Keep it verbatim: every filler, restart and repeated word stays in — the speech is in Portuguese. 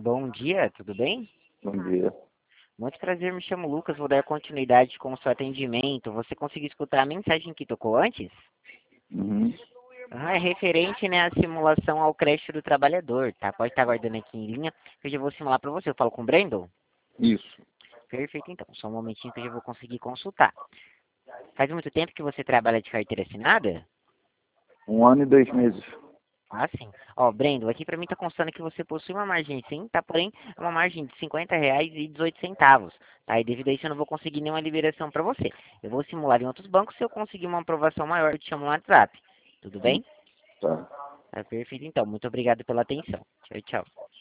Bom dia, tudo bem? Bom dia. Muito prazer, me chamo Lucas, vou dar continuidade com o seu atendimento. Você conseguiu escutar a mensagem que tocou antes? Uhum. Ah, é referente, né, à simulação ao crédito do trabalhador, tá? Pode estar aguardando aqui em linha, que eu já vou simular para você. Eu falo com o Brandon? Isso. Perfeito, então. Só um momentinho que eu já vou conseguir consultar. Faz muito tempo que você trabalha de carteira assinada? Um ano e dois meses. Ah, sim. Ó, Brendo, aqui pra mim tá constando que você possui uma margem sim, tá? Porém, é uma margem de cinquenta reais e dezoito centavos, tá? E devido a isso eu não vou conseguir nenhuma liberação pra você. Eu vou simular em outros bancos, se eu conseguir uma aprovação maior, eu te chamo no WhatsApp. Tudo Hum, bem? Tá. Tá perfeito, então. Muito obrigado pela atenção. Tchau, tchau.